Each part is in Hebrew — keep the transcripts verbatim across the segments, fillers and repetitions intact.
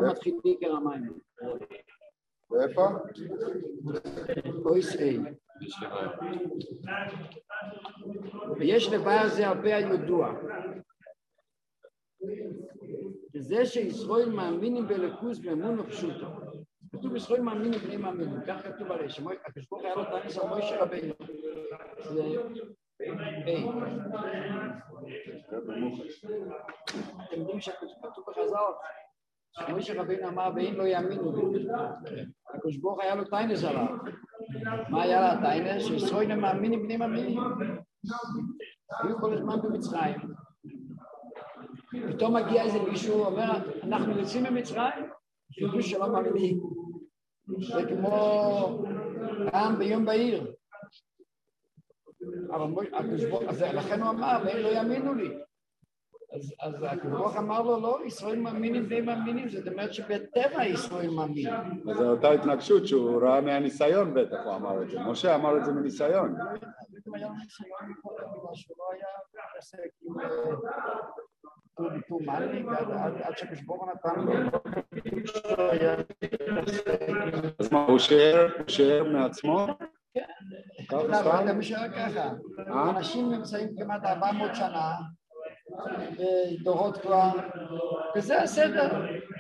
שם מתחיל עיקר המים. ואיפה? אויס איי. ויש לבעיה זה הרבה הידוע. וזה שישראל מאמינים בלכוס באמון פשוטו. כתוב ישראל מאמינים בני מאמינים, כך כתוב הרי, שהקדוש ברוך הוא היה לו טענס על משה רבינו. זה איי. אתם יודעים שכתוב בחז"ל, שמשה רבינו אמר ואין לא יאמינו לי. הקדוש ברוך הוא היה לו טענס עליו. מה היה לה טענס? שישראל מאמינים בני מאמינים. היו כל הזמן במצרים. פתאום מגיע איזה מישהו, אומר, אנחנו יוצאים ממצרים, שידעו שלא מאמינים. זה כמו עם ביום בעיר. אז לכן הוא אמר, והם לא יאמינו לי. אז הקדוש אמר לו, לא, ישראל מאמינים והם מאמינים, זאת אומרת שבטבע ישראל מאמינים. אז זו אותה התנגשות שהוא ראה מהניסיון בטח, הוא אמר את זה. משה אמר את זה מניסיון. היה ניסיון מקודם, בגלל שהוא לא היה עסק עם טור מלניק, עד שכשבור נתן לו. אז מה, הוא שאר מעצמו? כן, אתה משאר ככה. אנשים נמצאים כמעט ארבע מאות שנה, בדורות כבר, וזה הסדר.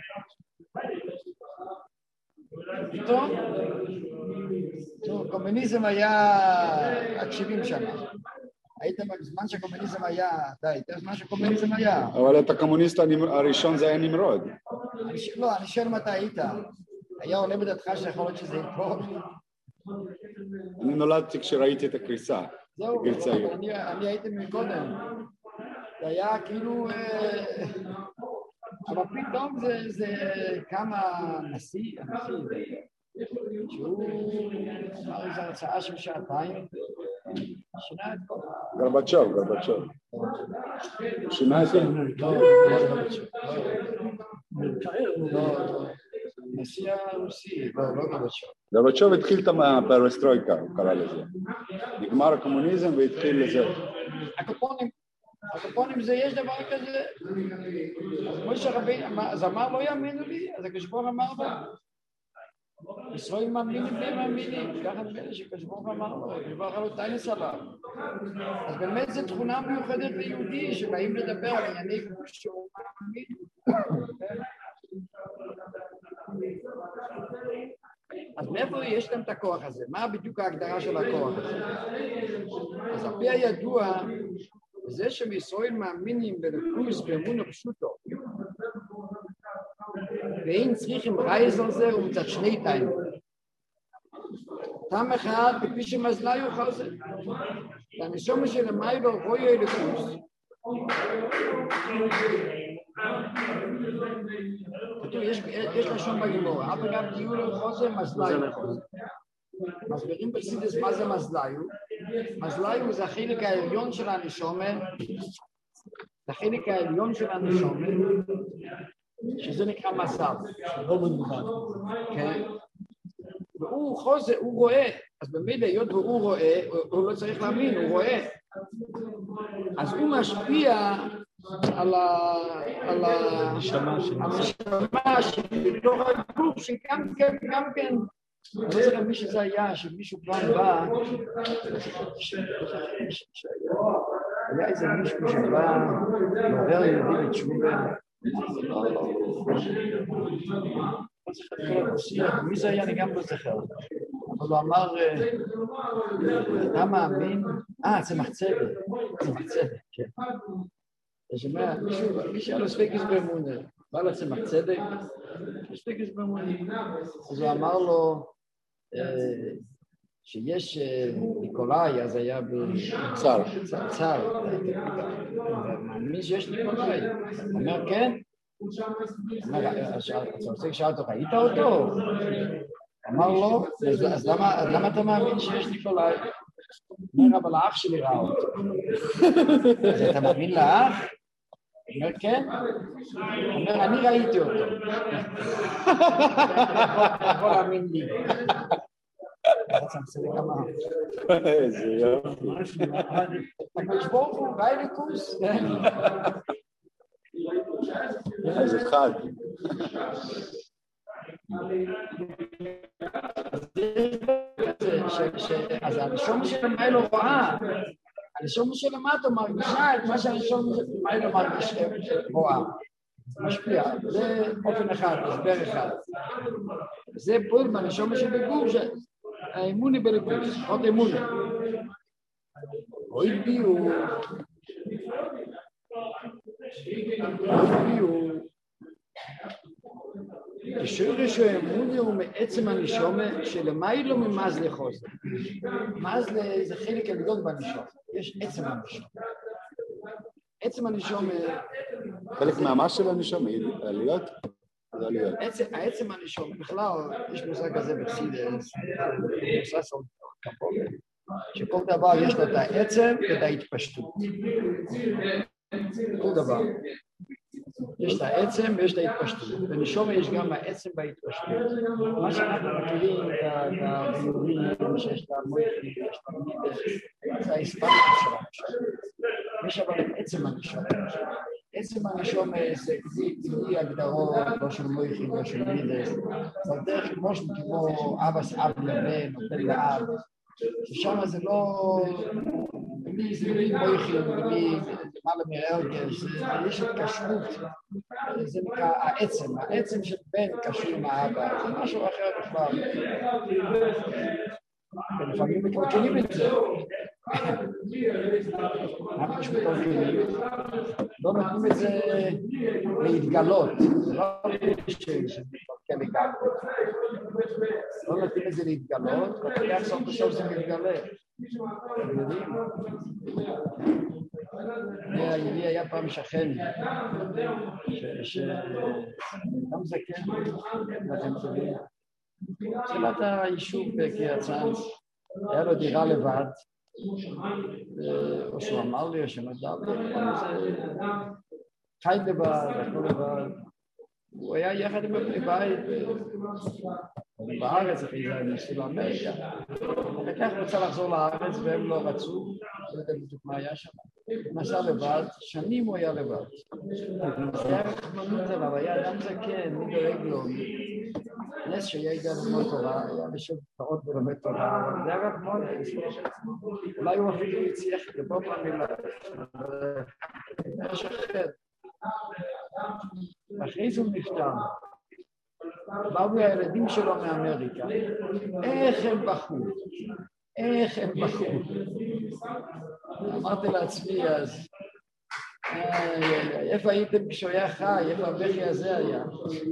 טוב, טוב, קומוניזם היה עד שבעים שנה. היית בזמן שקומוניזם היה, די, היית בזמן שקומוניזם היה. אבל את הקומוניסט הראשון זה היה נמרוד. לא, אני שואל מתי היית. היה עולה בדעתך שיכול להיות שזה יקרות. אני נולדתי כשראיתי את הקריסה. זהו, אני הייתי מקודם. זה היה כאילו, אבל פתאום זה כמה נשיא, הנשיא, שהוא אמר איזו הרצאה של שעתיים, שינה את כל ה... גרבצ'וב, גרבצ'וב. שינה את זה? לא, לא גרבצ'וב. לא, לא. נשיא הרוסי, לא, לא גרבצ'וב. גרבצ'וב התחיל את הפרסטרויקה, הוא קרא לזה. נגמר הקומוניזם והתחיל לזה. הקופונים. הקופונים זה, יש דבר כזה. אז משה רבינו, אז אמר לא יאמינו לי, אז הקשבור אמר לו, ישראל מאמינים בלי מאמינים, ככה נדמה שקשבור אמר לו, הקשבור אמר לו טענס עליו. אז באמת זו תכונה מיוחדת ליהודי, שבאים לדבר על ענייני גבוש שהוא מאמין. אז מאיפה יש להם את הכוח הזה? מה בדיוק ההגדרה של הכוח הזה? אז על פי הידוע, זה שמישראל מאמינים בלכוס באמון פשוטו, ואין צריכים רייז על זה ומצד שני טעים. טעם אחד, כפי שמזלה יוכל זה. והנשום שלמי לא רואה לכוס. כתוב, יש לשון בגימורה, אף אגב דיור לחוזה, מזלה יוכל זה. מסבירים בחסידות מה זה מזלאיו. מזלאיו זה החלק העליון של הנשמה, זה החלק העליון של הנשמה, שזה נקרא מזל. כן. והוא חוזה, הוא רואה, אז במידה היות והוא רואה, הוא לא צריך להאמין, הוא רואה. אז הוא משפיע על הנשמה שבתוך הגוף, שגם כן, גם כן, אני לא זוכר מי שזה היה, שמישהו פעם בא, היה איזה מישהו שבא לעורר יהודי בתשובה, מי זה היה? אני גם לא זוכר, אבל הוא אמר, אתה מאמין? אה, זה מחצבת, זה מחצבת, כן. אתה שומע, מישהו היה לו ספקס באמונה, בא לצמח צדק, ספקס באמונה. אז הוא אמר לו שיש ניקולאי, אז היה בצר, צר, מאמין שיש ניקולאי. הוא אומר, כן? אז רוצה שאלת אותו, ראית אותו? אמר לו, אז למה אתה מאמין שיש ניקולאי? הוא אומר, אבל האח שלי ראה אותו. אז אתה מאמין לאח? הוא אומר, כן? הוא אומר, אני ראיתי אותו. אתה יכול להאמין לי. אתה מצטער כמה. איזה יופי. הקדוש ברוך הוא, ביי לקוס. איזה חג. אז הנשום שלמיילו רואה, הנשום שלמטה מרגישה את מה שהנשום שלמיילו מרגיש רואה. משפיע, זה אופן אחד, הסבר אחד. זה פועל בנשום שבגוף, האמוני בריכוז, עוד אמוני. אוי ביו, אוי ביו, כשורש האמוני הוא מעצם הנשום שלמיילו ממזלה חוזר. מזלה זה חלק הגדול בנשום, יש עצם הנשום. עצם הנשום... חלק מהמה של הנשום, עליות? העצם הנשום, בכלל, יש מושג כזה בחסידות, שכל דבר יש לו את העצם ואת ההתפשטות. כל דבר. יש את העצם ויש את ההתפשטות. בנשום יש גם העצם וההתפשטות. מה שאנחנו מכירים, את הביורים שיש למויכים, יש למידס, זה ההספקות של הנשום. יש אבל את עצם הנשום. עצם הנשום זה בלי הגדרות, לא של מויכים, לא של מידס. זה דרך כמו כמו אבס אב לבן, נותן לאב. ששם זה לא... בלי זה בלי מויכים, בלי למעלה מרגש, יש התקשרות. זה נקרא העצם, העצם של בן קשור עם האבא, זה משהו אחר בכלל. ולפעמים מקלקלים את זה. אנחנו יש מקלקלים, לא נותנים את זה להתגלות, זה לא נותנים שמתקלקל לגמרי. לא נותנים את זה להתגלות, וכך סוף בסוף זה מתגלה. אתם יודעים? לי היה פעם שכן, שגם זקן, ואתם יודעים, תחילת היישוב בקריית צאנז, היה לו דירה לבד, או שהוא אמר לי, או שנודע לי, חי לבד, הכל לבד. הוא היה יחד עם בני בית, בארץ, אחרי זה הם נסעו לאמריקה. וכך הוא רצה לחזור לארץ והם לא רצו, לא יודע בדיוק מה היה שם. הוא נסע לבד, שנים הוא היה לבד. זה היה רחמנות עליו, היה אדם זקן, מי דואג לו. נס שהיה ידע ללמוד תורה, היה לשבת תאות ולומד תורה, זה היה רחמנות. אולי הוא אפילו הצליח לבוא במילה. זה היה שחד. אחרי זה הוא נפטר. באו הילדים שלו מאמריקה. איך הם בכו? איך הם בכו? אמרתי לעצמי אז, איפה הייתם כשהוא היה חי? איפה הבכי הזה היה?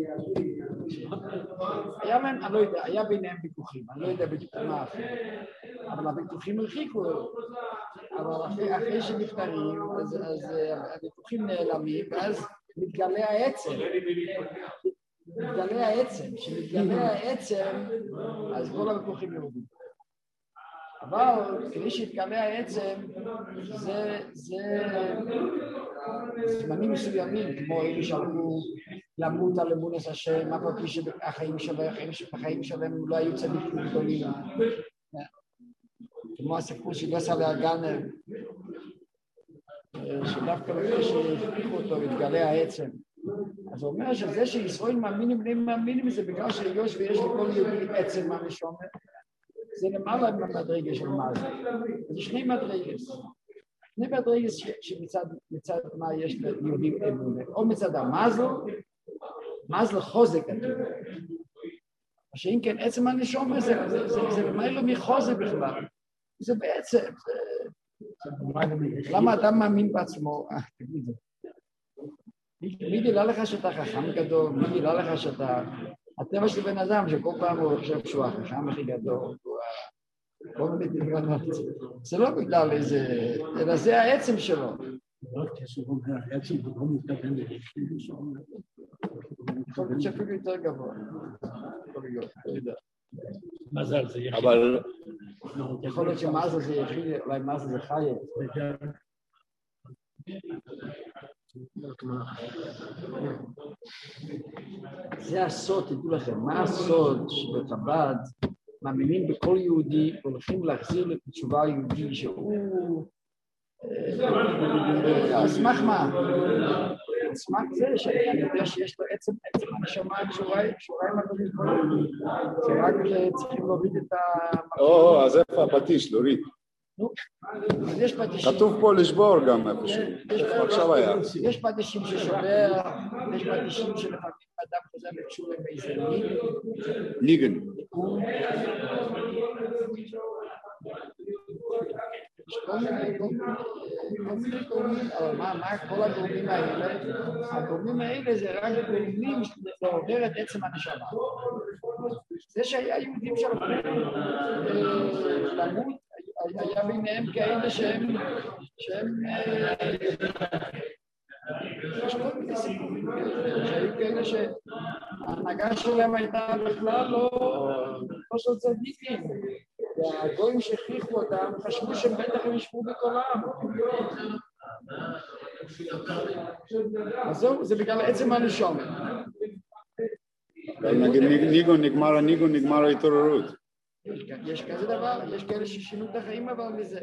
היה מהם, אני לא יודע, היה ביניהם ויכוחים, אני לא יודע בדיוק מה אפילו. אבל הוויכוחים הרחיקו, אבל אחרי, אחרי שנפטרים, אז, אז הוויכוחים נעלמים, ואז מתגלה העצם. מתגלה העצם, כשמתגלה העצם, אז כל הוויכוחים יורדים. אבל כדי שיתגלה העצם, זה, זה זמנים מסוימים, כמו אלו שהלכו למות על אמונס השם, אף על פי שהחיים שלהם, החיים שלהם לא היו צדיקים גדולים. כמו הסיפור של יוסף והגנר, שדווקא לפני שהפריחו אותו, התגלה העצם. אז הוא אומר שזה שישראל מאמינים, בנים מאמינים, זה בגלל שיש ויש לכל יהודי עצם מהנשמה. זה למעלה מהמדרגה של מה זה. זה שני מדרגס. שני מדרגס שמצד מה יש ליהודים אמונה. או מצד המזל, מזל חוזק כתוב. מה שאם כן עצם הנשמה זה, זה, זה, זה למעלה מחוזק בכלל. זה בעצם, למה אדם מאמין בעצמו? אה, תגיד זה. מי גילה לך שאתה חכם גדול? מי גילה לך שאתה... הטבע של בן אדם שכל פעם הוא חושב שהוא החכם הכי גדול, כל מיני דברות. זה לא בגלל איזה... אלא זה העצם שלו. העצם הוא לא מתכוון להשלים שם. יכול להיות שאפילו יותר גבוה. יכול להיות, לא יודע. מזל זה יחיד. אבל... יכול להיות שמזל זה יחיד, אולי מזל זה חיה. זה הסוד, תדעו לכם, מה הסוד שבחב"ד מאמינים בכל יהודי והולכים להחזיר לתשובה היהודי שהוא... אז סמך מה? סמך זה שאני יודע שיש לו עצם, עצם הנשמה קשורה עם הדברים כלום. זה רק צריכים להוריד את ה... או, אז איפה הפטיש, להוריד? נו, אז יש פטישים. כתוב פה לשבור גם איפשהו. עכשיו היה. יש פטישים ששובר, יש פטישים שלפעמים אדם חוזר לתשובה באיזה ניגן. ניגן. יש כל מיני גורמים, אבל מה כל הגורמים האלה? הגורמים האלה זה רק גורמים לעורר את עצם הנשמה. זה שהיה יהודים שם למות, היה ביניהם כאלה שהם, שהם, יש כל מיני סיפורים כאלה, שהיו כאלה שההנהגה שלהם הייתה בכלל לא של צדיקים. והגויים שהכריחו אותם חשבו שהם בטח הם ישבו בקולם. אז זהו, זה בגלל עצם הנשמה. נגיד ניגון נגמר, הניגון נגמר ההתעוררות. יש כזה דבר, יש כאלה ששינו את החיים אבל מזה.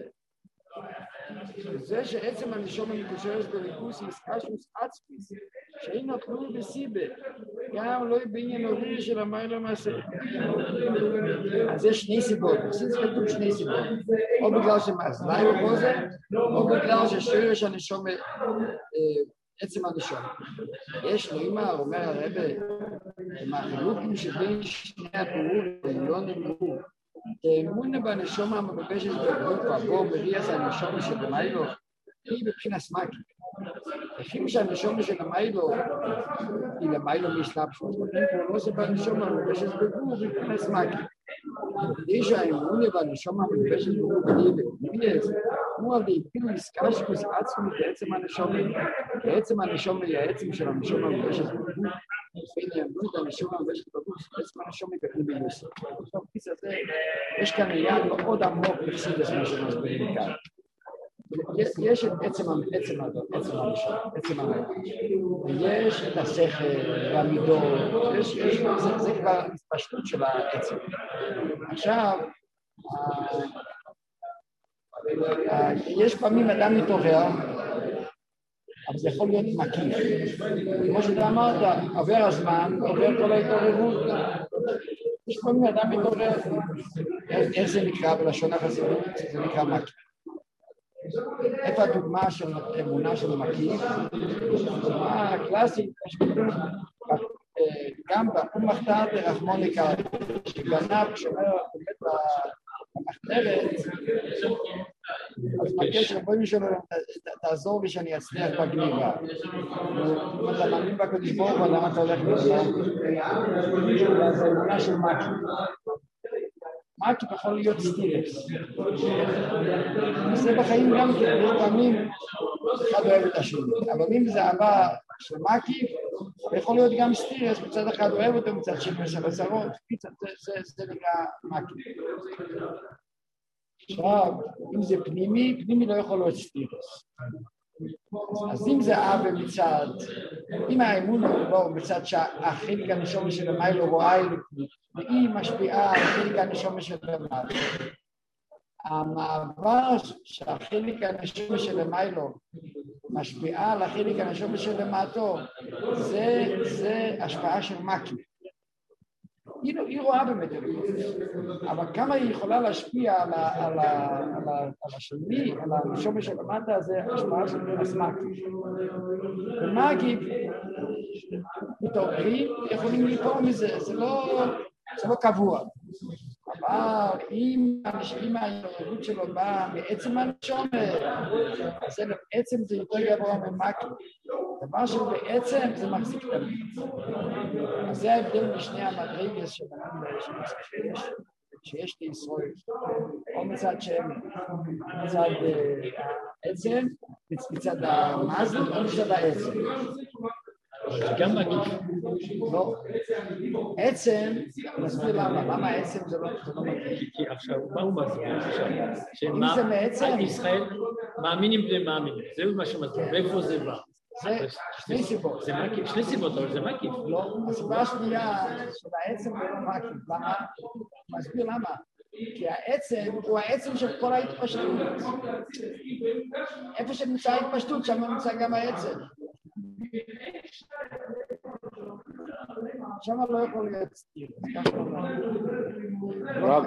זה שעצם הנשמה מקושרת בריכוס מסקשוס עצמיס, שאין נתנו בסיבה, גם לא בעניין הורי של המים למעשה. אז יש שני סיבות, עושים כתוב שני סיבות, או בגלל שמאזלי הוא פה זה, או בגלל ששורש הנשמה, עצם הנשמה. יש נאמר, אומר הרבי, מהחילוקים שבין שני הפירורים, לא נאמרו, תאמונה בנשמה המבקשת בגוף הבוא בריח הנשמה של המיילו היא בבחינת סמאקי. לפי שהנשמה של המיילו היא למיילו משלפשות, לא זה בנשמה המבקשת בגוף בבחינת סמאקי. כדי שהאמונה בנשמה המבקשת בגוף בניה הוא על דהפילו עסקה שקוס עצמי בעצם הנשמה. בעצם הנשמה היא העצם של הנשמה המבקשת בגוף בין יעמוד הנשמה המבקשת בגוף בעצם הנשמה היא בפני ביוסף. יש כאן עניין מאוד עמוק בפסידס מה שמסבירים כאן. יש את עצם הנשמה, עצם הנשמה. ויש את השכל והמידות, זה כבר התפשטות של העצם. עכשיו, יש פעמים אדם מתעורר, אבל זה יכול להיות מקיף. כמו שאתה אמרת, עובר הזמן, עובר כל ההתעוררות. יש פעמים אדם מתעורר, איך זה נקרא בלשון החסידות? זה נקרא מקיף. איפה הדוגמה של אמונה של מקיף? דוגמה קלאסית, גם באום מחתרת רחמוניקה, שגנב שומר באמת במחתרת, אז מבקש רבועים שלו, תעזור לי שאני אצליח בגניבה. אם אתה מאמין בקדוש ברוך הוא, למה אתה הולך לגניבה? זה אמונה של מקיף. מקיף יכול להיות סטירס. זה בחיים גם כן, יש פעמים אחד אוהב את השני. אבל אם זה אהבה של מקיף, יכול להיות גם סטירס, מצד אחד אוהב אותו, מצד שני של עשרות, זה נקרא מקיף. עכשיו, אם זה פנימי, פנימי לא יכול להיות סטירס. אז אם זה אהבה מצד, אם האמון הוא מצד שהחלק הנשמה של המיילו רואה אלוקות, והיא משפיעה על חלק הנשמה של המיילו. המעבר שהחלק הנשמה של המיילו משפיעה על החלק הנשמה של המטו, זה, זה השפעה של מקיף. היא, היא רואה באמת אלוקות, אבל כמה היא יכולה להשפיע על, ה, על, ה, על, ה, על השני, על הנשמה של המטה, זה השפעה של מקיף. ומקיף, מתעוררים, יכולים ליפול מזה, זה לא, זה לא קבוע. אבל אם ההתעוררות שלו באה מעצם הנשמה, אז בעצם זה יותר גבוה ממקיף. דבר שבעצם זה מחזיק תמיד. אז זה ההבדל משני המדרגות שיש, שיש לישראל, או מצד שם, מצד העצם, מצד המזל, או מצד העצם. גם מקיף. לא. עצם, נסביר למה, למה עצם זה לא מקיף? כי עכשיו, מה הוא מסביר עכשיו? אם זה מעצם... ישראל מאמינים בני מאמינים, זהו מה שמסביר, ואיפה זה בא? זה שני סיבות. זה מקיף, שני סיבות, אבל זה מקיף. לא, הסיבה השנייה של העצם זה לא מקיף. למה? מסביר למה. כי העצם הוא העצם של כל ההתפשטות. איפה שנמצא ההתפשטות, שם נמצא גם העצם. שם לא יכול להיות סתיר. רב.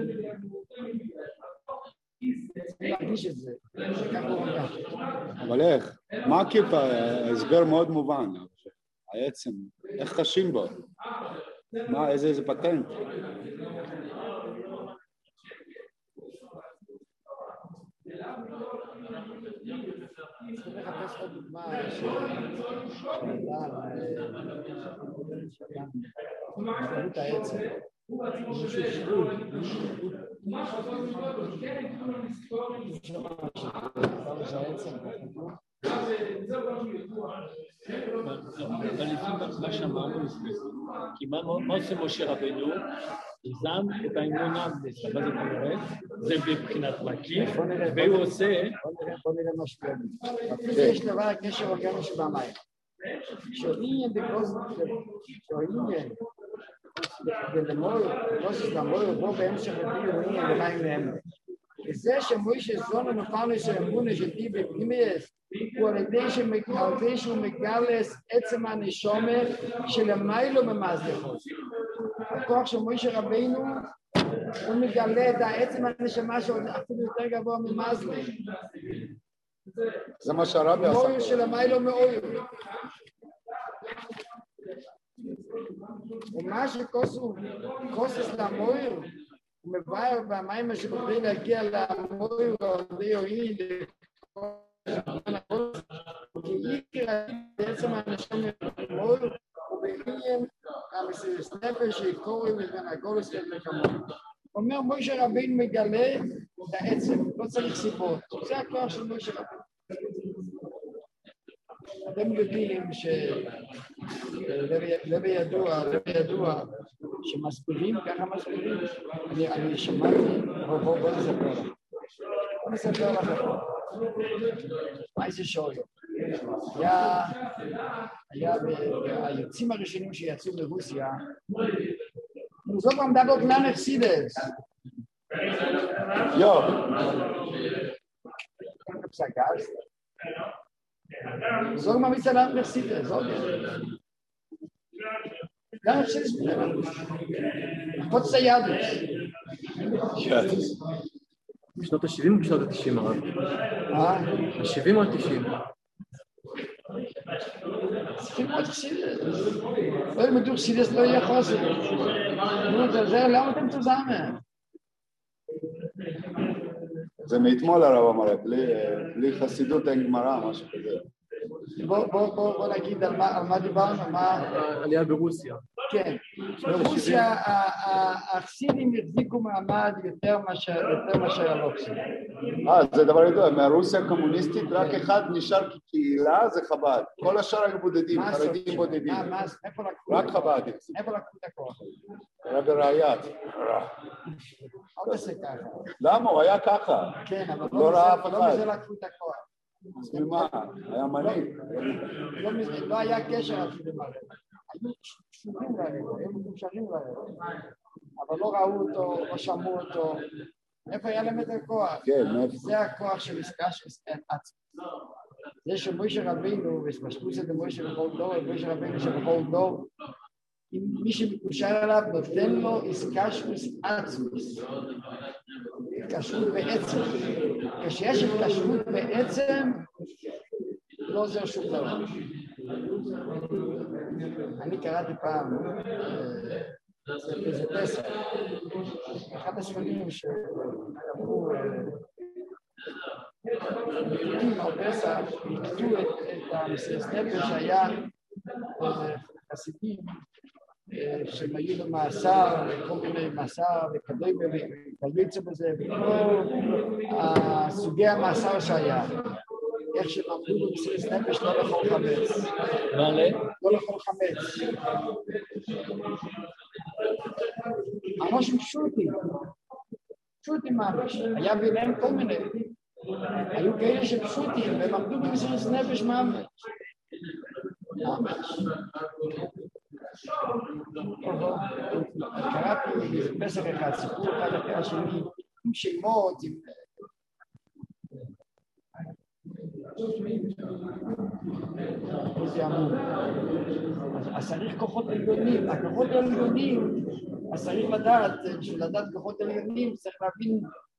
להרגיש את זה. אבל איך? מה הכיפה? הסבר מאוד מובן. העצם, איך חשים בו? מה, איזה איזה פטנט? צריך לחפש עוד דוגמה שאדם את העצם. אבל לפי מה שאמרנו לפני זה, כי מה עושה משה רבנו? זם את האמונה בזה, מה זה כנראה? זה מבחינת מקיף, והוא עושה... בוא נראה מה שקורה. יש דבר הקשר אורגני שבמים. שעניין דקוז, שעניין דלמוי, קוזס דמוי, בו בהמשך לביאו עניין למים נאמן. וזה שמוישה זונה נופלנו של אמונה של די בפנימייס, הוא על ידי שהוא מגלס עצם הנשומה שלמיילו ממזדחות. הכוח של מוישה רבינו, הוא מגלה את העצם הנשמה שעוד אפילו יותר גבוה ממזלך. זה מה שהרבי עשה. מויר שלמיילו מאויר. ומה שקוסס למויר, הוא מבאר במים שבכדי להגיע למויר ועודי אוהיד, כי עיקר בעצם האנשים מויר, ובעניין המסירת נפש שיקורים לבין הגולס ולכמות. אומר מוישה רבינו מגלה את העצם, לא צריך סיבות. זה הכוח של מוישה רבינו. אתם יודעים שלבי ידוע, לבי ידוע, שמסבירים, ככה מסבירים, אני שמעתי, בוא נספר לך. בוא נספר לך. מה זה שויו? היה היוצאים הראשונים שיצאו מרוסיה, זאת עמדה בו כנן אכסידס. יו. פסקס. זוג ממיץ על עמדה אכסידס, זוג. כנן אכסידס בלבד. חוץ הידס. ידס. בשנות ה-שבעים או בשנות ה-תשעים הרב? אה? ה-שבעים או ה-תשעים? צריכים מאוד אכסידס. לא ילמדו אכסידס, לא יהיה חוסר. למה אתם תוזמן? זה מאתמול הרב אמר, בלי חסידות אין גמרא, משהו כזה. בוא נגיד על מה דיברנו, מה... עלייה ברוסיה. כן, ברוסיה האכסידים החזיקו מעמד יותר מאשר הלוקסים. אה, זה דבר ידוע, מהרוסיה הקומוניסטית רק אחד נשאר כקהילה, זה חב"ד. כל השאר היו בודדים, חרדים בודדים. רק חב"ד. איפה לקחו את הכוח? היה בראיית. אל תעשה ככה. למה? הוא היה ככה. כן, אבל לא ראה אף לא אחד. מזה לקחו את הכוח. אז ממה? היה מנהיג. לא היה קשר אפילו מראה. היו קשורים להם, היו מקושרים להם. אבל לא ראו אותו, לא שמעו אותו. איפה היה להם את הכוח? כן, מאיפה? זה הכוח של עסקה של עצמי. זה שמוישה רבינו, ושמשפוץ את מוישה בכל דור, מוישה רבינו שבכל דור, מי שמקושר עליו נותן לו עסקה של עצמי. התקשרות בעצם. כשיש התקשרות בעצם, לא עוזר שום דבר. אני קראתי פעם, איזה פסח, אחד הספרים שאמרו, נקטים על פסח, נקטו את המסירת נפש שהיה חסידים, שהם היו במאסר, וכל מיני מאסר, וכדי ויצא בזה, וכל סוגי המאסר שהיה. איך שהם עמדו במסירת נפש לא לאכול חמץ. מה עלה? לא לאכול חמץ. ממש פשוטים. פשוטים ממש. היה ביניהם כל מיני. היו כאלה שפשוטים, והם עמדו במסירת נפש ממש. ממש. קראתי בפסח אחד, סיפור אחד אחר השני, עם שמות, עם... זה אמור. אז צריך כוחות עליונים, הכוחות העליונים, אז צריך לדעת, בשביל לדעת כוחות עליונים צריך להבין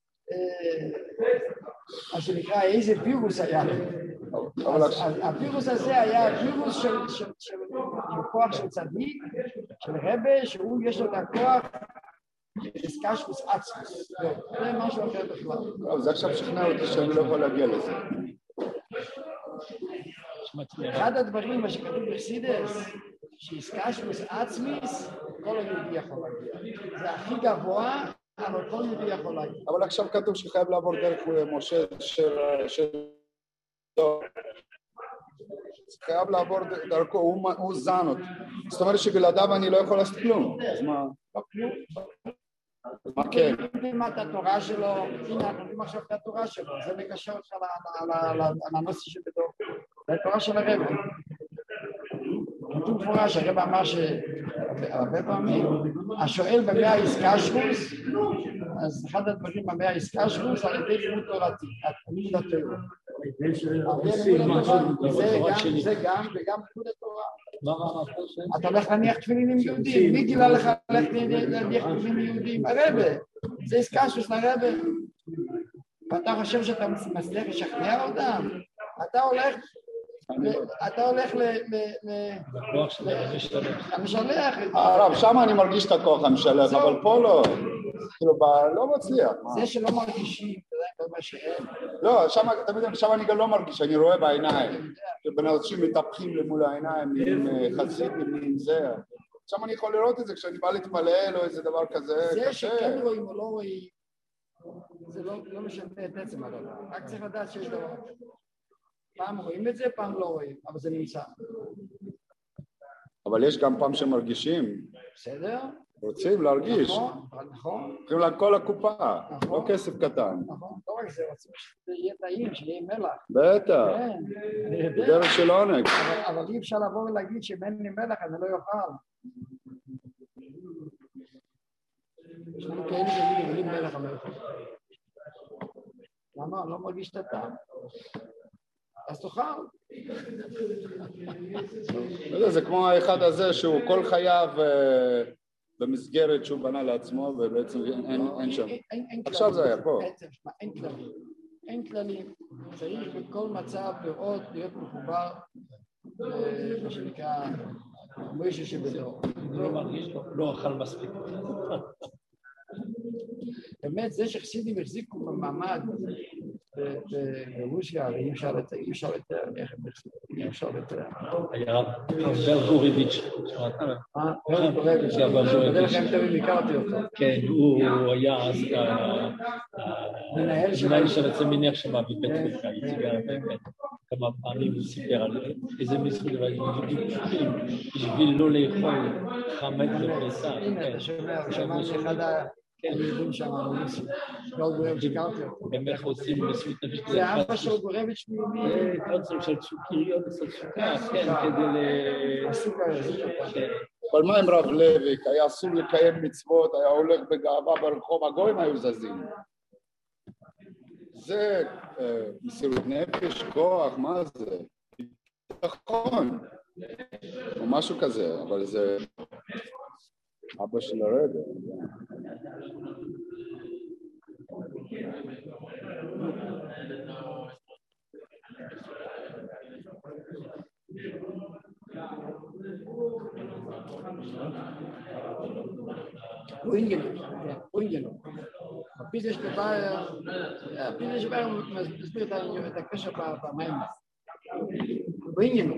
מה שנקרא איזה פירוס היה. אז הפירוס הזה היה פירוס של כוח של צדיק, של רבה, שהוא יש לו את הכוח קשקוס עצמוס. זה משהו אחר בכלל. זה עכשיו שכנע אותי שאני לא יכול להגיע לזה. אחד הדברים, מה שכתוב בחסידס, שקשקוס עצמיס, כל היהודי יכול להגיע. זה הכי גבוה, אבל כל יהודי יכול להגיע. אבל עכשיו כתוב שחייב לעבור דרך משה של... חייב לעבור דרכו, הוא זן אותי. זאת אומרת שבלעדיו אני לא יכול לעשות כלום. אז מה? לא כלום. מה כן? אם את התורה שלו, הנה, אנחנו יודעים עכשיו את התורה שלו, זה מקשר אותך לנושא שבדור. זה התורה של הרב. כתוב מפורש, הרב אמר שהרבה פעמים, השואל במאה האיסקשרוס, אז אחד הדברים במאה האיסקשרוס, על ידי לימוד תורתי, לימוד התורה. זה גם, וגם לימוד התורה. אתה הולך להניח תפילין עם יהודים, מי גילה לך להניח תפילין עם יהודים? הרבה, זה איסקשרוס לרבה. ואתה חושב שאתה מצליח לשכנע אותם? אתה הולך... אתה הולך למשלח. הרב, שם אני מרגיש את הכוח המשלח, אבל פה לא. כאילו, לא מצליח. זה שלא מרגישים, זה מה שאין. לא, שם אני גם לא מרגיש, אני רואה בעיניים. בני אנשים מתהפכים למול העיניים, עם חסידים, עם זה. שם אני יכול לראות את זה, כשאני בא להתפלל או איזה דבר כזה. זה שכן רואים או לא רואים, זה לא משנה את עצם הדבר. רק צריך לדעת שיש דבר. פעם רואים את זה, פעם לא רואים, אבל זה נמצא. אבל יש גם פעם שמרגישים. בסדר? רוצים להרגיש. נכון, נכון. צריכים לכל הקופה, לא כסף קטן. נכון, לא רק זה, רוצים שיהיה טעים, שיהיה מלח. בטח, דרך של עונג. אבל אי אפשר לבוא ולהגיד שאם אין לי מלח, אני לא יאכל. יש לנו כאלה שיגידו, בלי מלח אני לא יאכל. למה? לא מרגיש את הטעם. אז תאכל. זה כמו האחד הזה שהוא כל חייו במסגרת שהוא בנה לעצמו ובעצם אין שם. עכשיו זה היה פה. אין כללים. אין כללים. צריך בכל מצב לראות, להיות מחובר, מה שנקרא, מוישה שבדור. לא מרגיש, לא אכל מספיק. באמת, זה שחסידים החזיקו במעמד ברוסיה, ואי אפשר לתאר, איך הם החזיקו, אי אפשר לתאר. היה ברזוריביץ'. אה, ברזוריביץ', בדרך כלל תמיד הכרתי אותו. כן, הוא היה אז מנהל של הסמינר שם בבית חוקה, הציגה כמה פעמים הוא סיפר על איזה מסוג דברים פשוטים, בשביל לא לאכול חמץ בפסח. הנה, אתה שומע, שמע שאחד ה... כן, יודעים שם, גול גורביץ' הכרתי אותו. באמת עושים מסוית נפש. זה אבא של גורביץ' מיומי. קוצר של צוקריות, של סוכר, כן, כדי ל... הסוכר, אבל מה עם רב לוי? היה אסור לקיים מצוות, היה הולך בגאווה ברחוב, הגויים היו זזים. זה מסירות נפש, כוח, מה זה? נכון. או משהו כזה, אבל זה... אבא של הרגע. הוא אינגלו, הוא אינגלו. הפיזה שבא, הפיזה שבא מסביר את הקשר במים. הוא אינגלו.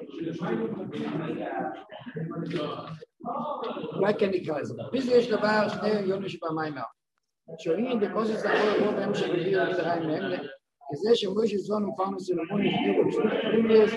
אולי כן נקרא לזה. פיזה יש דבר שני יוני שבמים. שואלים דקוסס לעבור רוב הם שבביאו את הרעים מהם, כזה שמויש זון ופרנו סלומון ישבירו בשביל חברים יש.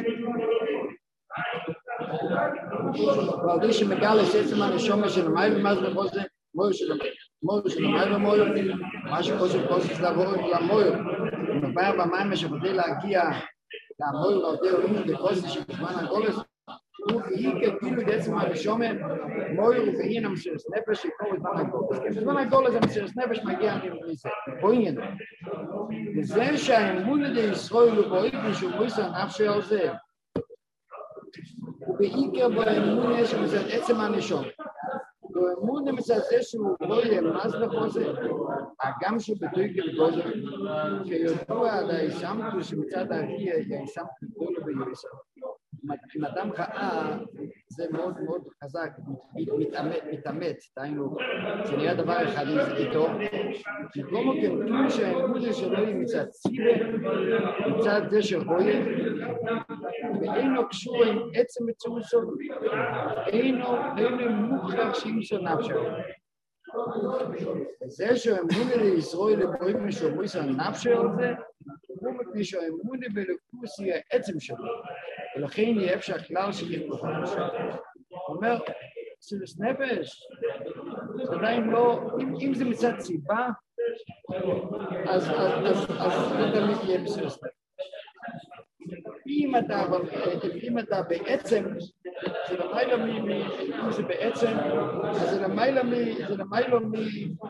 ועל די שמגל שעצם הנשומר של המים ומאז לבוזה מויר של המים. מויר של המים ומויר, מה שקוסס קוסס לעבור למויר. ומבאר במים שבדי להגיע למויר לעודי הורים דקוסס שבזמן הגולס, ובעיקר כאילו בעצם הראשון מויר ובעין המסירת נפש שיקור בזמן הגדול. בזמן הגדול הזה המסירת נפש מגיע מזה. בואי נדע. וזה שהאמון לידי ישראל ובאופן שהוא מויסר נפשי על זה. ובעיקר באמון יש מצד עצם הנשום. באמון מצד זה שהוא לא יהיה מס בחוזה, הגם שהוא בתוי גלגוזר, כידוע על הישמתו שמצד האחי הישמתו גדולה ביוסר. אם אדם ראה, זה מאוד מאוד חזק, מתאמץ, דהיינו, זה נראה דבר אחד איתו, כמו כן, שהאמון שלו היא מצד ציבה, מצד זה שרואה, ואינו קשור עם עצם מצורסו, אינו, אינו מוכרח שימסו נפשו. זה שהאמון לישראל לבואים משומריס הנפשו על זה, הוא מפני שהאמון בלכוס היא העצם שלו, ולכן יהיה אפשר כלל שיהיה בכל נפשו. הוא אומר, מסירת נפש, זה עדיין לא, אם זה מצד סיבה, אז לא תמיד יהיה מסירת נפש. אם אתה בעצם, זה למעלה מ... אם זה בעצם, אז זה למעלה מ... זה למעלה מ...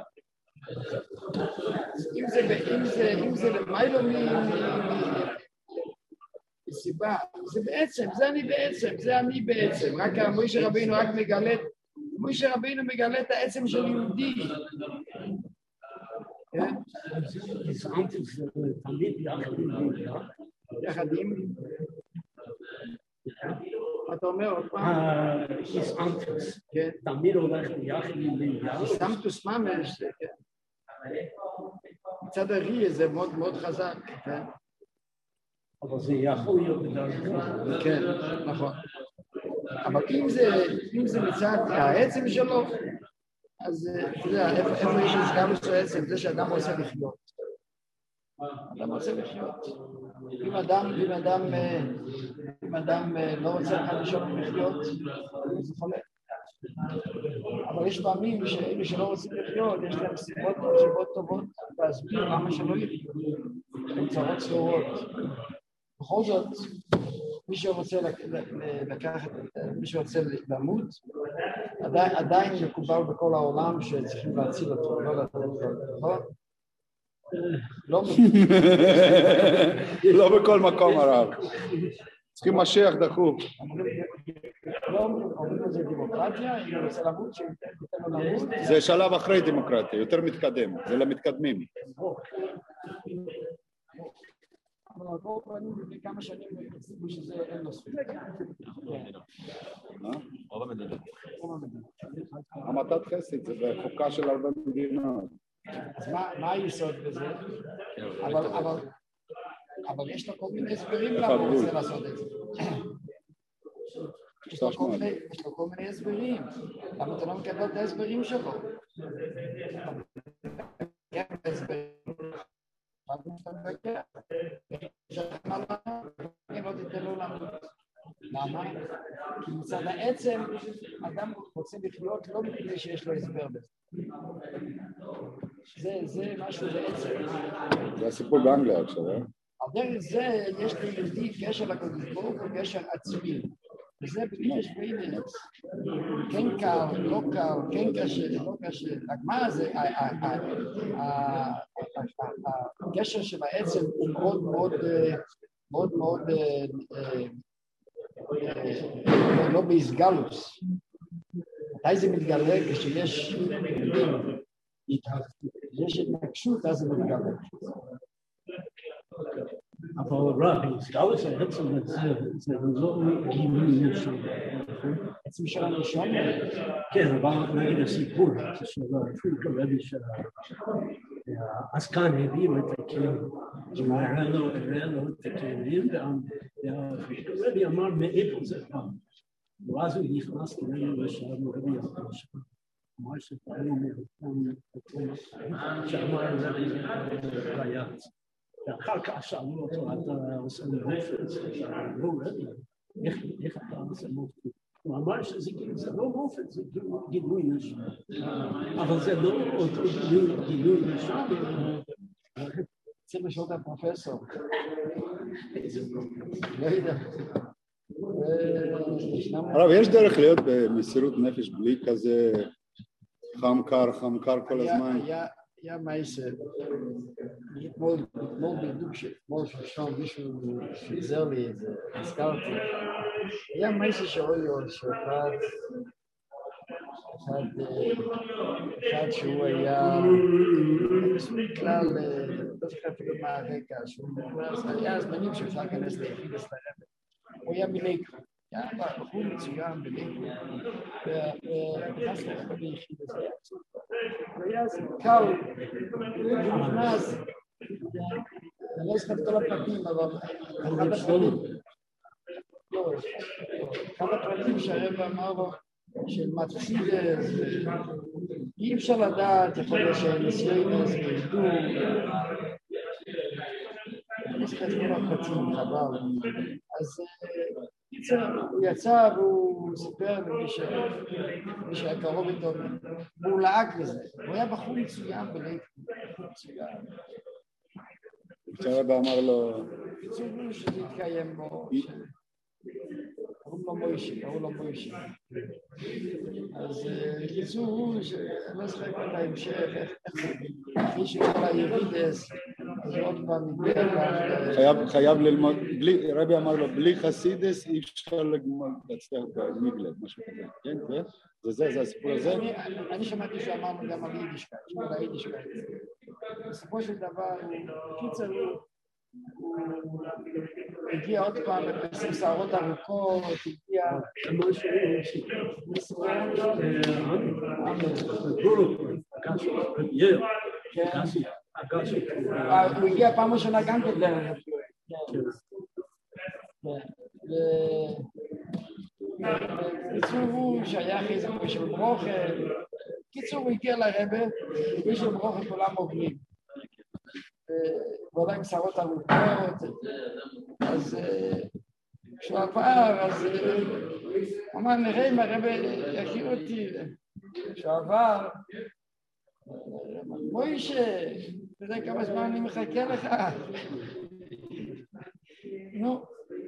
אם זה, אם זה, אם זה למעלה מ... סיבה, זה בעצם, זה אני בעצם, זה אני בעצם, רק משה רבינו רק מגלה, משה רבינו מגלה את העצם של יהודי. יחד עם... אתה אומר עוד פעם? איסאנטוס, תמיד הולך ביחד עם לילה. איסאנטוס ממש, מצד הרי זה מאוד מאוד חזק, כן? אבל זה יכול להיות בדרך. כן, נכון. אבל אם זה מצד העצם שלו, אז אתה יודע, איפה יש הסגר של העצם? זה שאדם רוצה לחיות. אדם רוצה לחיות. אם אדם, אם אדם, אם אדם לא רוצה לחיות לחיות, זה חולה. אבל יש פעמים שאלה שלא רוצים לחיות, יש להם סיבות סיבות טובות להסביר למה שלא יחיו. הם צרות צרורות. בכל זאת, מי שרוצה לקחת, מי שרוצה למות, עדיין מקובל בכל העולם שצריכים להציל אותו, לא לתת אותו, לא? לא בכל מקום הרב. צריכים משיח דחוף. לא אומרים לזה דמוקרטיה, אם הוא רוצה למות, שייתן לו למות. זה שלב אחרי דמוקרטיה, יותר מתקדם, זה למתקדמים. אבל בואו פנים לפני כמה שנים והציגו שזה אין לו ספיק. רוב המדינות. המתת חסד, זה בחוקה של הרבה מדינות. אז מה היסוד בזה? אבל יש לו כל מיני הסברים למה הוא רוצה לעשות את זה. יש לו כל מיני הסברים. למה אתה לא מקבל את ההסברים שלו? כן, ההסברים. למה? כי מצד העצם אדם רוצה לחיות לא מפני שיש לו הסבר בזה. זה משהו בעצם. זה הסיפור באנגליה עכשיו, אה? על דרך זה יש ליהודי קשר לקדוש ברוך הוא קשר עצמי. וזה בלי יש בעינץ. כן קל, לא קל, כן קשה, לא קשה. רק מה זה? הקשר שבעצם הוא מאוד מאוד, מאוד מאוד, לא בהסגלוס. מתי זה מתגלה? כשיש יש התנגשות, אז זה מתגלה. אבל רב, הסגלוס העצם זה לא גילוי נשום. עצם של הנשום? כן, אבל נגיד הסיפור של הפריק הרבי של העסקן הביא את הכלים. שמראה לו, הראה לו את הכלים, והפריק הרבי אמר מאיפה זה פעם. ואז הוא נכנס כנראה לשם הרבי אמר שם. אמר שפעמים מהקום שאמר הרבי ריית. ואחר כך שאלו אותו, אתה עושה מופת, לא רבי, איך אתה עושה מופת? הוא אמר שזה לא מופת, זה גילוי נשום. אבל זה לא אותו גילוי נשום. צריך לשאול את הפרופסור. לא יודע. הרב, יש דרך להיות במסירות נפש בלי כזה חם קר, חם קר כל הזמן? היה מעשה, אתמול בדיוק שאתמול שלשום מישהו חיזר לי את זה, הזכרתי, היה מעשה שאוי לו שאחד, אחד שהוא היה, בסופו כלל, לא זוכר אפילו מה הרקע, שהוא היה זמנים שאפשר להיכנס ליחידס לרבא, הוא היה בליקו, היה בחור מצוין בליקו, ונכנס לרבא ביחידס, הוא היה קל, הוא נכנס, אני לא זוכר את כל הפרטים, אבל אחד הפרטים, לא, אחד הפרטים שהרבא אמר לו, של מצחידס, אי אפשר לדעת, יכול להיות שניסיונס וידעו, אני זוכר את כל הפרטים, חבל, אז הוא יצא והוא סיפר למי שהיה קרוב איתו, והוא לעק לזה, הוא היה בחור מצוין בליקו, בחור מצוין. כשהרבא אמר לו... ציבור שזה יתקיים בו, קראו לו מוישה, קראו לו מוישה. אז קיצור הוא, שאני לא זוכר את ההמשך, אחרי שכל הירידס, אז עוד פעם מתברך. חייב ללמוד, רבי אמר לו, בלי חסידס אי אפשר להצליח במיגלד, משהו כזה, כן? זה זה, זה הסיפור הזה? אני שמעתי שאמרנו גם על יידישקייט, על היידישקייט. בסופו של דבר, קיצר הוא, הוא הגיע עוד פעם בפסים שערות ארוכות, הגיע... הוא הגיע פעם ראשונה גם כדרך. קיצור הוא שייך איזה מישהו ברוכה, קיצור הוא הגיע לרבא, מישהו ברוכה כולם עובדים. ועולה עם שערות ארוכות, אז כשהוא עבר, אז הוא אמר, נראה אם הרבא יכיר אותי. כשהוא עבר, מוישה, אתה יודע כמה זמן אני מחכה לך? נו,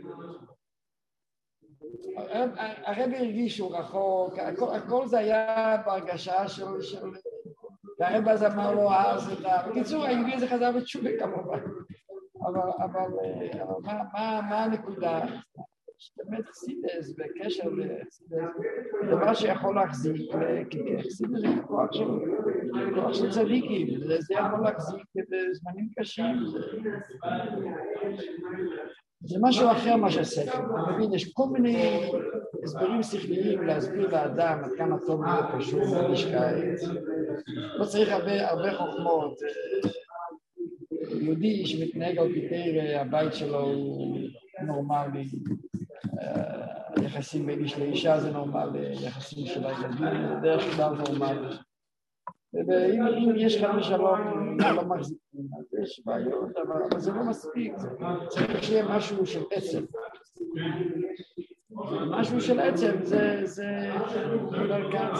הרבא הרגיש שהוא רחוק, הכל זה היה בהרגשה של... והרבא אז אמר לו אז את ה... בקיצור, היהודי הזה חזר בתשובה כמובן. אבל מה הנקודה? שבאמת חסידס בקשר לחסידס, דבר שיכול להחזיק, כי חסידס זה כוח של צדיקים, זה יכול להחזיק בזמנים קשים. זה משהו אחר מה שהספר, אתה מבין, יש כל מיני הסברים שכליים להסביר לאדם עד כמה טוב להיות פשוט ביידישקייט. לא צריך הרבה חוכמות. יהודי שמתנהג על פי הבית שלו הוא נורמלי, יחסים בין איש לאישה זה נורמלי, יחסים של הילדים זה דרך כלל נורמלי. ואם יש לך משלום, לא מחזיקים, אז יש בעיות, אבל זה לא מספיק, צריך שיהיה משהו של עצם. משהו של עצם, זה, אומר כאן,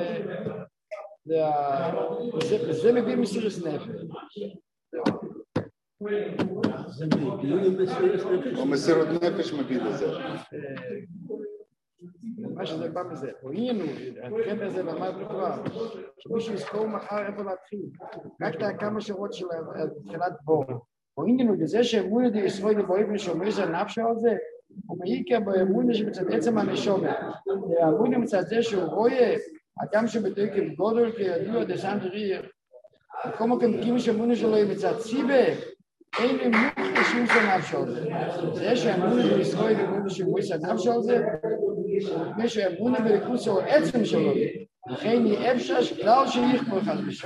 זה מביא מסירות נפש. זה מביא מסירות נפש? או מסירות נפש מביא לזה. מה שזה בא מזה, הועינו, הקטע הזה למדנו כבר, שמישהו יזכור מחר איפה להתחיל, רק את כמה שורות של תחילת בור. הועינו בזה שאמונה די ישראל באופן שאומר זה נפשו על זה, הוא מעיקר באמונה שבצד עצם הנשומת. האמונה מצד זה שהוא רואה, אדם שבתוקף גודל כידוע דסנט ריר, וכל מקום קימו שאמונה שלו היא מצד סיבה, אין אמונה לשום שנפשו על זה. זה שאמונה די ישראל באופן שאומר זה נפשו על זה, מי שאמונה בליכוס הוא עצם שלו, לכן היא אפשר שכלל שיכפו אחד בשום.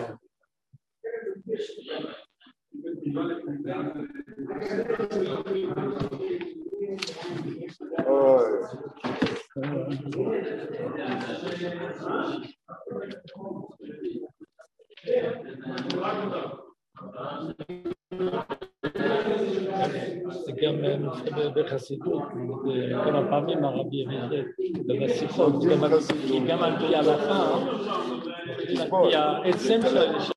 אוי. זה גם בחסידות, כמה פעמים הרבי הביא בשיחות, כי גם על פי ההלכה, על פי העצם של